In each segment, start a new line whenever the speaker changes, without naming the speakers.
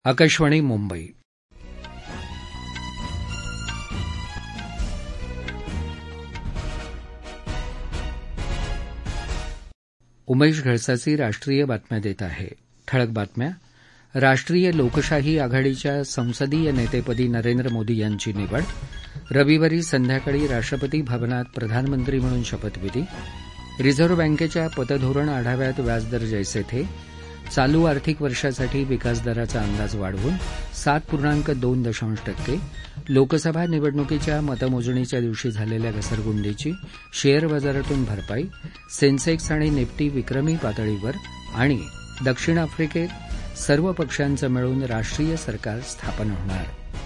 आकाशवाणी मुंबई. उमेश घळसाची राष्ट्रीय बातम्या देत आहे. ठळक बातम्या. राष्ट्रीय लोकशाही आघाडीच्या संसदीय नेतेपदी नरेंद्र मोदी यांची निवड. रविवारी संध्याकाळी राष्ट्रपती भवनात प्रधानमंत्री म्हणून शपथविधी. रिझर्व्ह बँकेच्या पतधोरण आढाव्यात व्याजदर जैसे थे. चालू आर्थिक वर्षासाठी विकासदराचा अंदाज वाढवून 7.2%. लोकसभा निवडणुकीच्या मतमोजणीच्या दिवशी झालेल्या घसरगुंडीची शेअर बाजारातून भरपाई. सेन्सेक्स आणि निफ्टी विक्रमी पातळीवर. आणि दक्षिण आफ्रिकेत सर्व पक्षांचं मिळून राष्ट्रीय सरकार स्थापन होणार.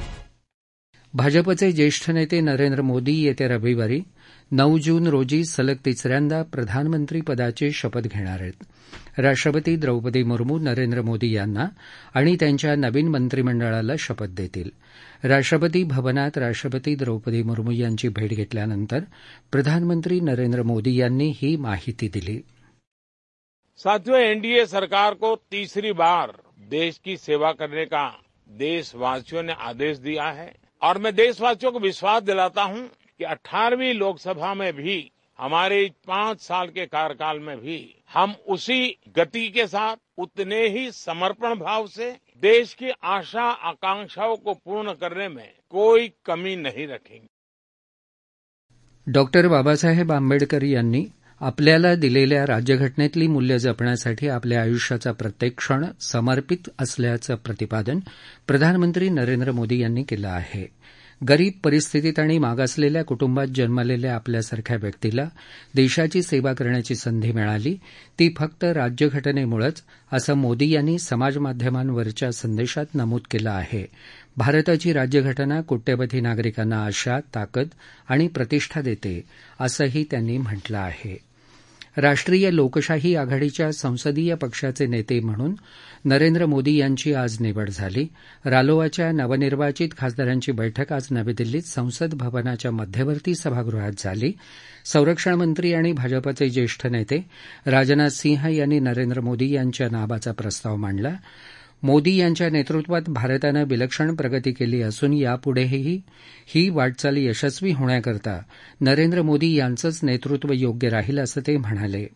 भाजपचे ज्येष्ठ नेते नरेंद्र मोदी येत्या रविवारी 9 जून रोजी सलग तिसऱ्यांदा प्रधानमंत्रीपदाची शपथ घेणार आहेत. राष्ट्रपती द्रौपदी मुर्मू नरेंद्र मोदी यांना आणि त्यांच्या नवीन मंत्रिमंडळाला शपथ देतील. राष्ट्रपती भवनात राष्ट्रपती द्रौपदी मुर्मू यांची भेट घेतल्यानंतर प्रधानमंत्री नरेंद्र मोदी यांनी ही माहिती दिली.
साथियों, एनडीए सरकार को तीसरी बार देश की सेवा करने का देशवासियों ने आदेश दिया है और मैं देशवासियों को विश्वास दिलाता हूं कि 18वीं लोकसभा में भी हमारे 5 साल के कार्यकाल में भी हम उसी गति के साथ उतने ही समर्पण भाव से देश की आशा आकांक्षाओं को पूर्ण करने में कोई कमी नहीं रखेंगे.
डॉक्टर बाबासाहेब आंबेडकर यांनी आपल्याला दिलेल्या राज्यघटनेतली मूल्य जपण्यासाठी आपल्या आयुष्याचा प्रत्येक क्षण समर्पित असल्याचं प्रतिपादन प्रधानमंत्री नरेंद्र मोदी यांनी केलं आहे. गरीब परिस्थितीत आणि मागासलेल्या कुटुंबात जन्मलेल्या आपल्यासारख्या व्यक्तीला देशाची सेवा करण्याची संधी मिळाली ती फक्त राज्यघटनेमुळेच, असं मोदी यांनी समाजमाध्यमांवरच्या संदेशात नमूद केलं आहे. भारताची राज्यघटना कोट्यवधी नागरिकांना आशा, ताकद आणि प्रतिष्ठा देते, असंही त्यांनी म्हटलं आहे. राष्ट्रीय लोकशाही आघाडीच्या संसदीय पक्षाचे नेते म्हणून नरेंद्र मोदी यांची आज निवड झाली. रालोआच्या नवनिर्वाचित खासदारांची बैठक आज नवी दिल्लीत संसद भवनाच्या मध्यवर्ती सभागृहात झाली. संरक्षण मंत्री आणि भाजपचे ज्येष्ठ नेते राजनाथ सिंह यांनी नरेंद्र मोदी यांच्या नावाचा प्रस्ताव मांडला. मोदी यांच्या नेतृत्वात भारतानं विलक्षण प्रगती केली असून यापुढेही ही वाटचाल यशस्वी होण्याकरता नरेंद्र मोदी यांचंच नेतृत्व योग्य राहील, असं ते म्हणाले.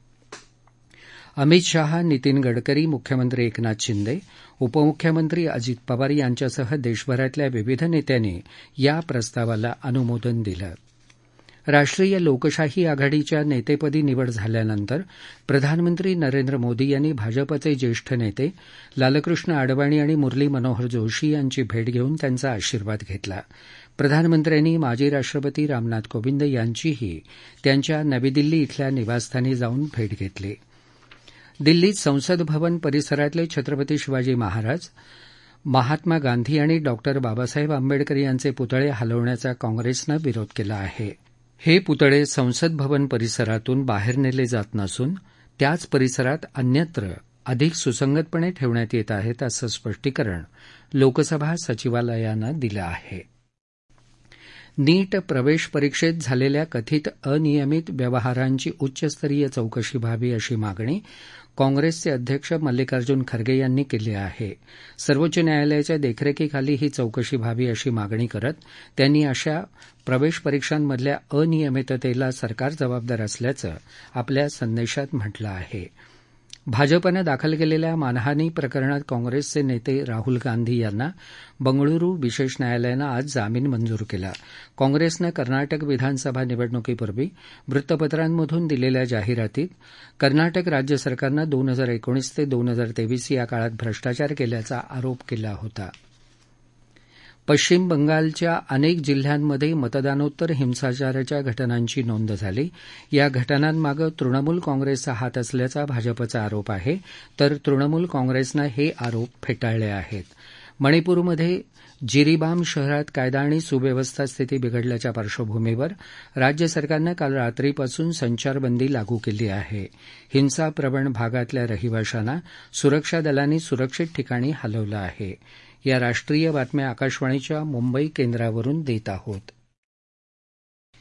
अमित शहा, नितीन गडकरी, मुख्यमंत्री एकनाथ शिंदे, उपमुख्यमंत्री अजित पवार यांच्यासह देशभरातल्या विविध नेत्यांनी या प्रस्तावाला अनुमोदन दिलं. राष्ट्रीय लोकशाही आघाडीच्या नेतेपदी निवड झाल्यानंतर प्रधानमंत्री नरेंद्र मोदी यांनी भाजपचे ज्येष्ठ नेते लालकृष्ण अडवाणी आणि मुरली मनोहर जोशी यांची भेट घेऊन त्यांचा आशीर्वाद घेतला. प्रधानमंत्र्यांनी माजी राष्ट्रपती रामनाथ कोविंद यांचीही त्यांच्या नवी दिल्ली इथल्या निवासस्थानी जाऊन भेट घेतली. दिल्लीत संसद भवन परिसरातले छत्रपती शिवाजी महाराज, महात्मा गांधी आणि डॉक्टर बाबासाहेब आंबेडकर यांचे पुतळे हलवण्याचा काँग्रेसनं विरोध केला आहे. हे पुतळे संसद भवन परिसरातून बाहेर नेले जात नसून त्याच परिसरात अन्यत्र अधिक सुसंगतपणे ठेवण्यात येत आहेत, असं स्पष्टीकरण लोकसभा सचिवालयानं दिलं आहे. नीट प्रवेश परीक्षेत झालेल्या कथित अनियमित व्यवहारांची उच्चस्तरीय चौकशी व्हावी अशी मागणी काँग्रेसचे अध्यक्ष मल्लिकार्जुन खरगे यांनी केली आहे. सर्वोच्च न्यायालयाच्या देखरेखीखाली ही चौकशी व्हावी अशी मागणी करत त्यांनी अशा प्रवेश परीक्षांमधल्या अनियमिततेला सरकार जबाबदार असल्याचं आपल्या संदेशात म्हटलं आहे. भाजपनं दाखल केलेल्या मानहानी प्रकरणात काँग्रेसचे नेते राहुल गांधी यांना बंगळुरू विशेष न्यायालयानं आज जामीन मंजूर केला. काँग्रेसनं कर्नाटक विधानसभा निवडणुकीपूर्वी वृत्तपत्रांमधून दिलेल्या जाहिरातीत कर्नाटक राज्य सरकारनं 2019 ते 2023 या काळात भ्रष्टाचार केल्याचा आरोप केला होता. पश्चिम बंगालच्या अनेक जिल्ह्यांमध्ये मतदानोत्तर हिंसाचाराच्या घटनांची नोंद झाली. या घटनांमागे तृणमूल काँग्रेसचा हात असल्याचा भाजपचा आरोप आहे, तर तृणमूल काँग्रेसनं हे आरोप फेटाळले आहेत. मणिपूरमध्ये जिरीबाम शहरात कायदा आणि सुव्यवस्था स्थिती बिघडल्याच्या पार्श्वभूमीवर राज्य सरकारनं काल रात्रीपासून संचारबंदी लागू केली आहे. हिंसाप्रवण भागातल्या रहिवाशांना सुरक्षा दलांनी सुरक्षित ठिकाणी हलवलं आहे. या राष्ट्रीय बातम्या आकाशवाणीच्या मुंबई केंद्रावरून देत आहोत.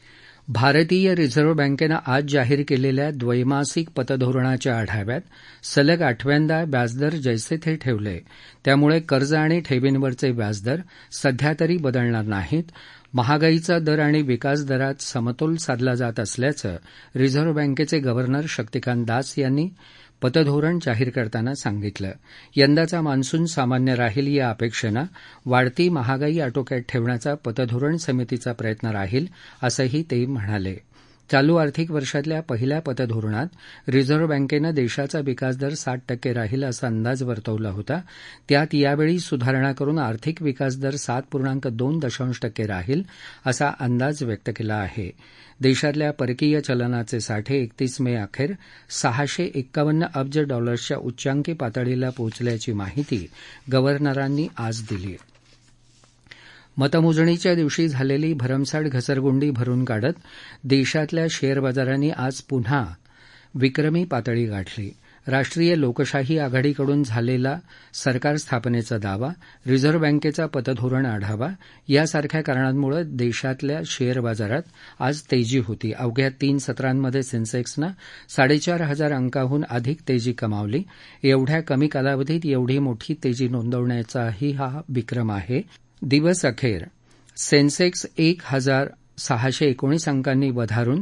भारतीय रिझर्व्ह बँकेनं आज जाहीर केलेल्या द्वैमासिक पतधोरणाच्या आढाव्यात सलग 8व्यांदा व्याजदर जैसे थे ठेवले. त्यामुळे कर्ज आणि ठेवींवरचे व्याजदर सध्या तरी बदलणार नाहीत. महागाईचा दर आणि विकास दरात समतोल साधला जात असल्याचं रिझर्व्ह बँकेचे गव्हर्नर शक्तिकांत दास यांनी पतधोरण जाहीर करताना सांगितलं. यंदाचा मान्सून सामान्य राहील या अपेक्षेनं वाढती महागाई आटोक्यात ठेवण्याचा पतधोरण समितीचा प्रयत्न राहील असंही ते म्हणाले. चालू आर्थिक वर्षातल्या पहिल्या पतधोरणात रिझर्व्ह बँकेनं देशाचा विकासदर 60% राहील असा अंदाज वर्तवला होता. त्यात यावेळी सुधारणा करून आर्थिक विकासदर 7.2% राहील असा अंदाज व्यक्त केला आहे. देशातल्या परकीय चलनाचे साठे 31 मे अखेर $651 अब्ज च्या उच्चांकी पातळीला पोहोचल्याची माहिती गव्हर्नरांनी आज दिली. मतमोजणीच्या दिवशी झालेली भरमसाठ घसरगुंडी भरून काढत देशातल्या शेअर बाजारांनी आज पुन्हा विक्रमी पातळी गाठली. राष्ट्रीय लोकशाही आघाडीकडून झालेला सरकार स्थापनेचा दावा, रिझर्व्ह बँकेचा पतधोरण आढावा यासारख्या कारणांमुळे देशातल्या शेअर बाजारात आज तेजी होती. अवघ्या 3 सत्रांमध्ये सेन्सेक्सनं 4,500 अंकांहून अधिक तेजी कमावली. एवढ्या कमी कालावधीत एवढी मोठी तेजी नोंदवण्याचाही हा विक्रम आहे. दिवस अखेर सेन्सेक्स 1,619 अंकांनी वधारून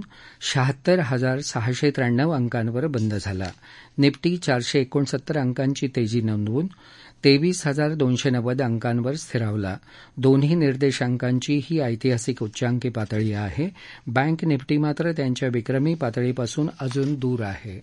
76,693 अंकांवर बंद झाला. निफ्टी 469 अंकांची तेजी नोंदवून 23,290 अंकांवर स्थिरावला. दोन्ही निर्देशांकांची ही ऐतिहासिक उच्चांकी पातळी आहे. बँक निफ्टी मात्र त्यांच्या विक्रमी पातळीपासून अजून दूर आहे.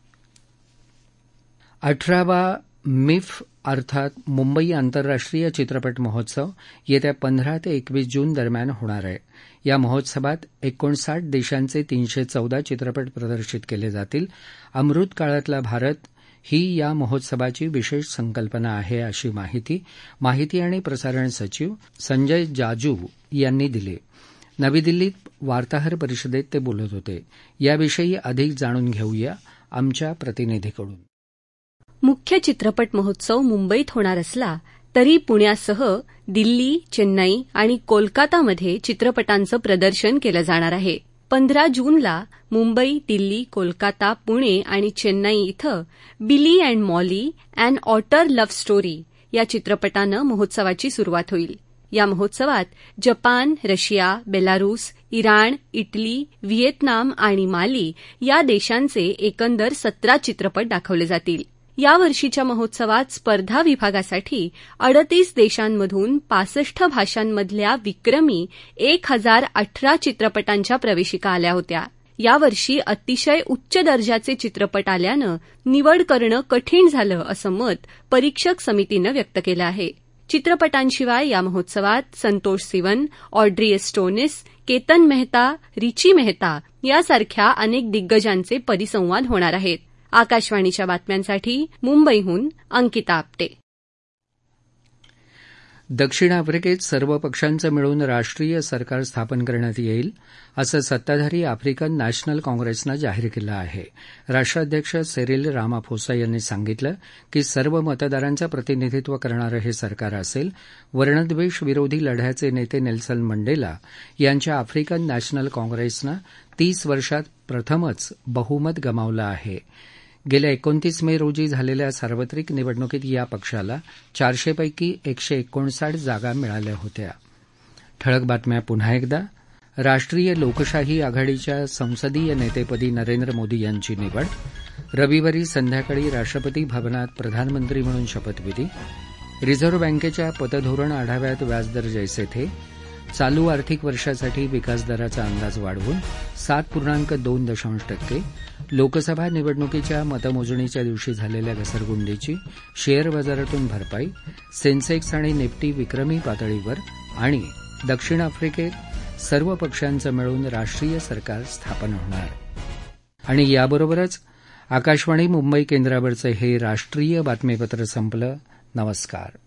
18वा मिफ अर्थात मुंबई आंतरराष्ट्रीय चित्रपट महोत्सव येत्या 15 ते 21 जून दरम्यान होणार आहे. या महोत्सवात 59 देशांचे 314 चित्रपट प्रदर्शित केले जातील. अमृत काळातला भारत ही या महोत्सवाची विशेष संकल्पना आहे अशी माहिती आणि प्रसारण सचिव संजय जाजू यांनी दिली. नवी दिल्लीत वार्ताहर परिषदेत ते बोलत होते. याविषयी अधिक जाणून घेऊया आमच्या प्रतिनिधीकडून.
मुख्य चित्रपट महोत्सव मुंबईत होणार असला तरी पुण्यासह दिल्ली, चेन्नई आणि कोलकातामध्ये चित्रपटांचं प्रदर्शन केलं जाणार आहे. 15 जूनला मुंबई, दिल्ली, कोलकाता, पुणे आणि चेन्नई इथं Billy and Molly and otter love story या चित्रपटानं महोत्सवाची सुरुवात होईल. या महोत्सवात Japan, Russia, Belarus, Iran, Italy, Vietnam आणि माली या देशांचे एकंदर 17 चित्रपट दाखवले जातील. यावर्षीच्या महोत्सवात स्पर्धा विभागासाठी 38 देशांमधून 65 भाषांमधल्या विक्रमी 1,018 चित्रपटांच्या प्रवेशिका आल्या होत्या. यावर्षी अतिशय उच्च दर्जाचे चित्रपट आल्यानं निवड करणं कठीण झालं असं मत परीक्षक समितीनं व्यक्त केलं आहे. चित्रपटांशिवाय या महोत्सवात Santosh Sivan, Audrius Stonys, Ketan Mehta, Richie Mehta यासारख्या अनेक दिग्गजांचे परिसंवाद होणार आहेत. आकाशवाणीच्या बातम्यांसाठी मुंबईहून अंकिता आपटे.
दक्षिण आफ्रिकेत सर्व पक्षांचं मिळून राष्ट्रीय सरकार स्थापन करण्यात येईल असं सत्ताधारी आफ्रिकन नॅशनल काँग्रेसनं जाहीर केलं आहे. राष्ट्राध्यक्ष सेरिल रामाफोसा यांनी सांगितलं की सर्व मतदारांचं प्रतिनिधित्व करणारं हे सरकार असेल. वर्णद्वेष विरोधी लढ्याचे नेते नेल्सन मंडेला यांच्या आफ्रिकन नॅशनल काँग्रेसनं 30 वर्षात प्रथमच बहुमत गमावलं आहे. गेल्या 29 मे रोजी झालेल्या सार्वत्रिक निवडणुकीत या पक्षाला 400 पैकी 159 जागा मिळाल्या होत्या. ठळक बातम्या पुन्हा एकदा. राष्ट्रीय लोकशाही आघाडीच्या संसदीय नेतेपदी नरेंद्र मोदी यांची निवड. रविवारी संध्याकाळी राष्ट्रपती भवनात प्रधानमंत्री म्हणून शपथविधी. रिझर्व्ह बँकेच्या पतधोरण आढाव्यात व्याजदर जैसे थे. चालू आर्थिक वर्षासाठी विकासदराचा अंदाज वाढवून 7.2%. लोकसभा निवडणुकीच्या मतमोजणीच्या दिवशी झालेल्या घसरगुंडीची शेअर बाजारातून भरपाई. सेन्सेक्स आणि निफ्टी विक्रमी पातळीवर. आणि दक्षिण आफ्रिकेत सर्व पक्षांचं मिळून राष्ट्रीय सरकार स्थापन होणार. आणि याबरोबरच आकाशवाणी मुंबई केंद्रावरचं हे राष्ट्रीय बातमीपत्र संपलं. नमस्कार.